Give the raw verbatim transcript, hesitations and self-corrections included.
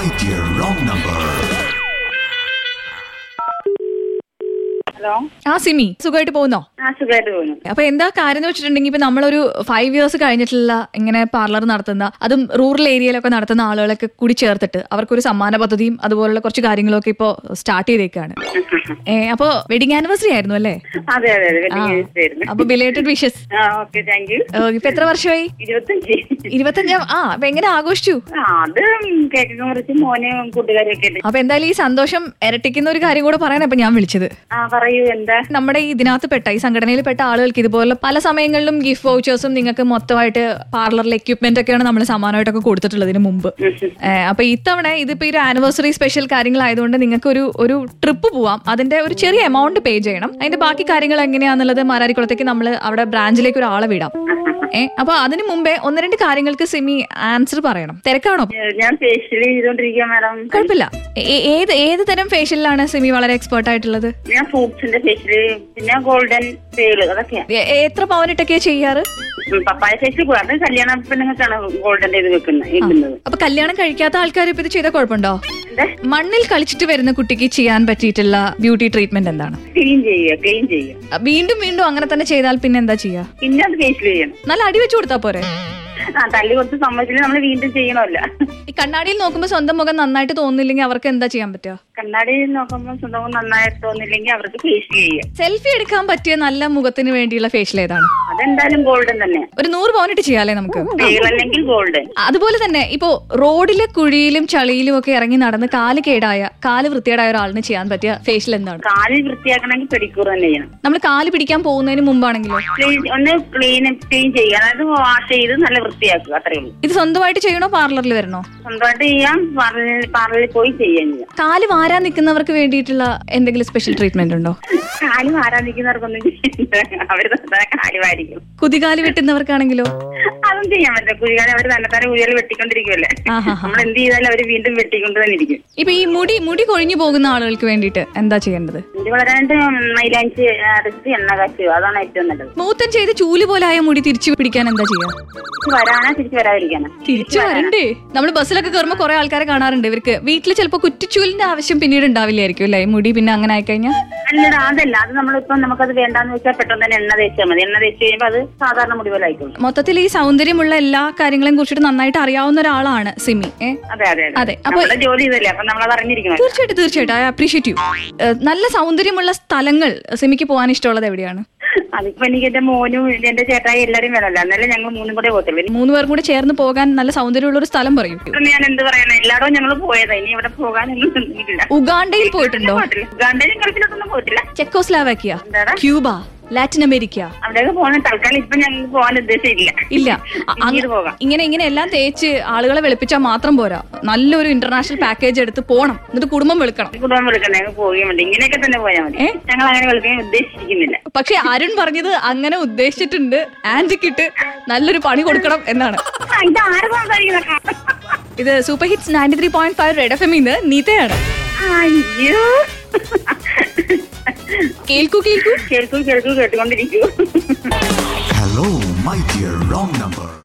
My Dear Wrong Number. Hello ആ സിമി സുഖമായിട്ട് പോകുന്നോ? ആ സുഖമായിട്ട് പോകുന്നു. അപ്പൊ എന്താ കാര്യം എന്ന് വെച്ചിട്ടുണ്ടെങ്കിൽ ഇപ്പൊ നമ്മളൊരു ഫൈവ് ഇയേഴ്സ് കഴിഞ്ഞിട്ടുള്ള ഇങ്ങനെ പാർലർ നടത്തുന്ന അതും റൂറൽ ഏരിയയിലൊക്കെ നടത്തുന്ന ആളുകളൊക്കെ കൂടി ചേർത്തിട്ട് അവർക്കൊരു സമ്മാന പദ്ധതിയും അതുപോലുള്ള കുറച്ച് കാര്യങ്ങളൊക്കെ ഇപ്പൊ സ്റ്റാർട്ട് ചെയ്തേക്കാണ്. ഏഹ് അപ്പൊ വെഡിങ് ആനിവേഴ്സറി ആയിരുന്നു അല്ലേ? അതെ അതെ അതെ വെഡിങ് ആനിവേഴ്സറി ആയിരുന്നു. അപ്പൊ belated wishes. Okay thank you. ഇപ്പൊ എത്ര വർഷമായി? ഇരുപത്തഞ്ച്. ഇരുപത്തഞ്ചാം. ആ അപ്പൊ എങ്ങനെ ആഘോഷിച്ചു? അത് കേക്കൊക്കെ മുറിച്ച് മോനും കൂട്ടുകാരൊക്കെ ഉണ്ട്. അപ്പൊ എന്തായാലും ഈ സന്തോഷം ഇരട്ടിക്കുന്ന ഒരു കാര്യം കൂടെ പറയാനാ ഇപ്പൊ ഞാൻ വിളിച്ചത്. ആ പറയൂ എന്താ? നമ്മുടെ ഈ ഇതിനകത്ത് പെട്ട ഈ സംഘടനയിൽ പെട്ട ആളുകൾക്ക് ഇതുപോലെ പല സമയങ്ങളിലും ഗിഫ്റ്റ് വൗച്ചേഴ്സും നിങ്ങൾക്ക് മൊത്തമായിട്ട് പാർലറിൽ എക്യുപ്മെന്റ് ഒക്കെയാണ് നമ്മൾ സമ്മാനമായിട്ടൊക്കെ കൊടുത്തിട്ടുള്ളതിന് മുമ്പ്. അപ്പൊ ഇത്തവണ ഇതിപ്പോ ഒരു ആനിവേഴ്സറി സ്പെഷ്യൽ കാര്യങ്ങളായതുകൊണ്ട് നിങ്ങൾക്ക് ഒരു ഒരു ട്രിപ്പ് പോവാം. അതിന്റെ ഒരു ചെറിയ എമൗണ്ട് പേ ചെയ്യണം. അതിന്റെ ബാക്കി കാര്യങ്ങൾ എങ്ങനെയാന്നുള്ളത് മാരാരിക്കുളത്തേക്ക് നമ്മൾ അവിടെ ബ്രാഞ്ചിലേക്ക് ഒരാളെ വിടാം. ഏഹ് അപ്പൊ അതിന് മുമ്പേ ഒന്ന് രണ്ട് കാര്യങ്ങൾക്ക് സിമി ആൻസർ പറയണം. തിരക്കാണോ? ഞാൻ ഫേഷ്യൽ ചെയ്തോണ്ടിരിക്കുക മാഡം. കുഴപ്പമില്ല. ഏത് ഏത് തരം ഫേഷ്യലിലാണ് സിമി വളരെ എക്സ്പേർട്ട് ആയിട്ടുള്ളത്? ഞാൻ ഫ്രൂട്ട്സിന്റെ ഫേഷ്യല്, പിന്നെ ഗോൾഡൻ ഫേല്, അതൊക്കെയാ. എത്ര പവനിട്ടൊക്കെയാ ചെയ്യാറ്? പപ്പായ ഫേഷ്യൽ കൂടാതെ കല്യാണ പെണ്ണുങ്ങൾക്കാണ് ഗോൾഡന്റെ ഇത് വെക്കുന്നത്. അപ്പൊ കല്യാണം കഴിക്കാത്ത ആൾക്കാർ ഇപ്പൊ ഇത് ചെയ്താൽ കുഴപ്പമുണ്ടോ? മണ്ണിൽ കളിച്ചിട്ട് വരുന്ന കുട്ടിക്ക് ചെയ്യാൻ പറ്റിയിട്ടുള്ള ബ്യൂട്ടി ട്രീറ്റ്മെന്റ് എന്താണ്? ക്ലീൻ ചെയ്യുക, ക്ലീൻ ചെയ്യുക. വീണ്ടും വീണ്ടും അങ്ങനെ തന്നെ ചെയ്താൽ പിന്നെ എന്താ ചെയ്യാ? പിന്നെ അത് ഫേഷ്യൽ ചെയ്യണം. നല്ല അടി വെച്ചു കൊടുത്താ പോരെ? ആ തല്ലി കൊടുത്ത് സമ്മതിച്ചില്ല നമ്മൾ വീണ്ടും ചെയ്യണമല്ല. ഈ കണ്ണാടിയിൽ നോക്കുമ്പോ സ്വന്തം മുഖം നന്നായിട്ട് തോന്നുന്നില്ലെങ്കിൽ അവർക്ക് എന്താ ചെയ്യാൻ പറ്റുക? കണ്ണാടിയിൽ നോക്കുമ്പോൾ സ്വന്തം മുഖം നന്നായിട്ട് തോന്നില്ലെങ്കിൽ അവർക്ക് ഫേഷ്യൽ ചെയ്യാം. സെൽഫി എടുക്കാൻ പറ്റിയ നല്ല മുഖത്തിന് വേണ്ടിയുള്ള ഫേഷ്യൽ ഏതാണ്? അതെന്തായാലും ഗോൾഡൻ തന്നെ. ഒരു നൂറ് പവനിട്ട് ചെയ്യാല്ലേ നമുക്ക്? അല്ലെങ്കിൽ ഗോൾഡൻ. അതുപോലെ തന്നെ ഇപ്പോ റോഡിലെ കുഴിയിലും ചളിയിലും ഒക്കെ ഇറങ്ങി നടന്ന് കാല് കേടായ കാല് വൃത്തിയേടായ ഒരാളിന് ചെയ്യാൻ പറ്റിയ ഫേഷ്യൽ എന്താണ്? കാല് വൃത്തിയാക്കണമെങ്കിൽ പെഡിക്യൂർ തന്നെ ചെയ്യണം. നമ്മൾ കാല് പിടിക്കാൻ പോകുന്നതിന് മുമ്പാണെങ്കിലോ? ഒന്ന് ക്ലീൻ ക്ലീൻ ചെയ്യുക, അതായത് വാഷ് ചെയ്ത് നല്ല വൃത്തിയാക്കുക, അത്രേ ഉള്ളൂ. ഇത് സ്വന്തമായിട്ട് ചെയ്യണോ പാർലറിൽ വരണോ? സ്വന്തമായിട്ട് ചെയ്യാം, പാർലറിൽ പോയി ചെയ്യാൻ ചെയ്യാം. കാല് വാരാൻ നിൽക്കുന്നവർക്ക് വേണ്ടിയിട്ടുള്ള എന്തെങ്കിലും സ്പെഷ്യൽ ട്രീറ്റ്മെന്റ് ഉണ്ടോ? കാല് വാരാൻ നിൽക്കുന്നവർക്കൊന്നും അവര് കാല് വാരിക്കും. കുതികാല് വെട്ടുന്നവർക്കാണെങ്കിലോ? അതും ചെയ്യാൻ പറ്റില്ല. കുഴികാലം അവര് തന്നെ തന്നെ കുഴികൾ വെട്ടിക്കൊണ്ടിരിക്കുമല്ലേ, നമ്മൾ എന്ത് ചെയ്താലും അവര് വീണ്ടും വെട്ടിക്കൊണ്ട് തന്നെ ഇരിക്കും. ഇപ്പൊ ഈ മുടി മുടി കൊഴിഞ്ഞു പോകുന്ന ആളുകൾക്ക് വേണ്ടിയിട്ട് എന്താ ചെയ്യേണ്ടത്? മുടി വളരാണ്ട് മൈലാഞ്ചി അരച്ച് എണ്ണ കാച്ചുക, അതാണ് ഏറ്റവും നല്ലത്. മൂത്തൻ ചെയ്ത് ചൂല് പോലായ മുടി തിരിച്ചു പിടിക്കാൻ എന്താ ചെയ്യാ? വരാനാ തിരിച്ചു വരാതിരിക്കാനാ? തിരിച്ചു വരണ്ടേ? നമ്മൾ ബസ്സിലൊക്കെ കയറുമ്പോ കുറെ ആൾക്കാരെ കാണാറുണ്ട്. ഇവർക്ക് വീട്ടിൽ ചിലപ്പോ കുറ്റിച്ചൂലിന്റെ ആവശ്യം പിന്നീട് ഉണ്ടാവില്ലായിരിക്കും അല്ലെ? മുടി പിന്നെ അങ്ങനെ ആയിക്കഴിഞ്ഞാൽ. അല്ലടാ അതല്ല, അത് നമ്മളിപ്പോ നമുക്കത് വേണ്ടാന്ന് വെച്ചാൽ പെട്ടെന്ന് തന്നെ എണ്ണ തേച്ചാൽ മതി. എണ്ണ തേച്ച് കഴിയുമ്പോൾ അത് സാധാരണ മുടി പോലെ ആയിക്കോളും. മൊത്തത്തിൽ ഈ സൗന്ദര്യമുള്ള എല്ലാ കാര്യങ്ങളെയും കുറിച്ചിട്ട് നന്നായിട്ട് അറിയാവുന്ന ഒരാളാണ് സിമി. അതെ അതെ അതെ. അപ്പൊ ജോലി ചെയ്തല്ലേ, അപ്പൊ നമ്മളത് അറിഞ്ഞിരിക്കണം. തീർച്ചയായിട്ടും തീർച്ചയായിട്ടും ഐ അപ്രീഷിയേറ്റ് യു. നല്ല സൗന്ദര്യമുള്ള സ്ഥലങ്ങൾ സിമിക്ക് പോകാൻ ഇഷ്ടമുള്ളത് എവിടെയാണ്? അതിപ്പോ എനിക്ക് എന്റെ മോനും എന്റെ ചേട്ടായി എല്ലാരും വേണമല്ലോ, എന്നാലും ഞങ്ങൾ മൂന്നും കൂടെ പോകത്തുള്ളൂ. മൂന്ന് പേരും കൂടെ ചേർന്ന് പോകാൻ നല്ല സൗന്ദര്യമുള്ള ഒരു സ്ഥലം പറയും. ഞാൻ എന്ത് പറയാനാ, എല്ലായിടവും ഞങ്ങൾ പോയതാ. ഇനി ഇവിടെ പോകാനൊന്നും ഇല്ല. ഉഗാണ്ടയിൽ പോയിട്ടുണ്ടോ? ഉഗാണ്ടയിലും ഗൾഫിലൊന്നും പോയിട്ടില്ല. ചെക്കോസ്ലാവാക്കിയ, ക്യൂബ, ലാറ്റിൻ അമേരിക്ക അവിടെയൊക്കെ പോകാൻ തൽക്കാലം ഇപ്പൊ ഞങ്ങൾക്ക് പോകാൻ ഉദ്ദേശമില്ല. ഇല്ല, ഇങ്ങനെ ഇങ്ങനെ എല്ലാം തേച്ച് ആളുകളെ വെളുപ്പിച്ചാൽ മാത്രം പോരാ. നല്ലൊരു ഇന്റർനാഷണൽ പാക്കേജ് എടുത്ത് പോണം, എന്നിട്ട് കുടുംബം വെളുക്കണം. കുടുംബം വെളുക്കണം, ഞങ്ങൾ പോവുകയും വേണ്ടി ഇങ്ങനെയൊക്കെ തന്നെ പോയാൽ മതി. ഞങ്ങൾ അങ്ങനെ വെളുക്കാൻ ഉദ്ദേശിക്കുന്നില്ല. പക്ഷെ അരുൺ പറഞ്ഞത് അങ്ങനെ ഉദ്ദേശിച്ചിട്ടുണ്ട്. ആന്റിക്കിട്ട് നല്ലൊരു പണി കൊടുക്കണം എന്നാണ്. ഇത് super hits ninety three point five red F എമ്മിന്ന് നീതയാണ്. അയ്യോ, കേൾക്കൂ കേൾക്കൂ കേൾക്കൂ കേൾക്കൂ കേട്ടുകൊണ്ടിരിക്കൂ. Hello, my dear wrong number.